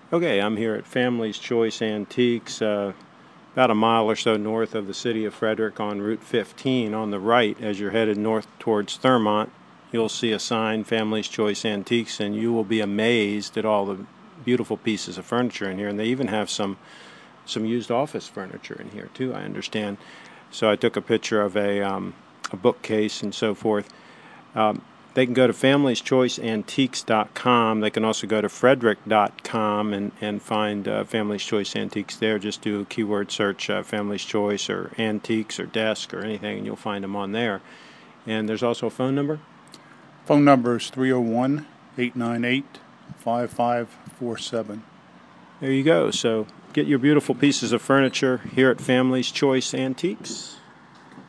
Okay, I'm here at Family's Choice Antiques, about a mile or so north of the city of Frederick on Route 15. On the right, as you're headed north towards Thurmont, you'll see a sign, Family's Choice Antiques, and you will be amazed at all the beautiful pieces of furniture in here. And they even have some used office furniture in here too, I understand. So I took a picture of a bookcase and so forth. They can go to familyschoiceantiques.com. They can also go to frederick.com and find Family's Choice Antiques there. Just do a keyword search, Family's Choice or Antiques or Desk or anything, and you'll find them on there. And there's also a phone number? Phone number is 301-898-5547. There you go. So get your beautiful pieces of furniture here at Family's Choice Antiques.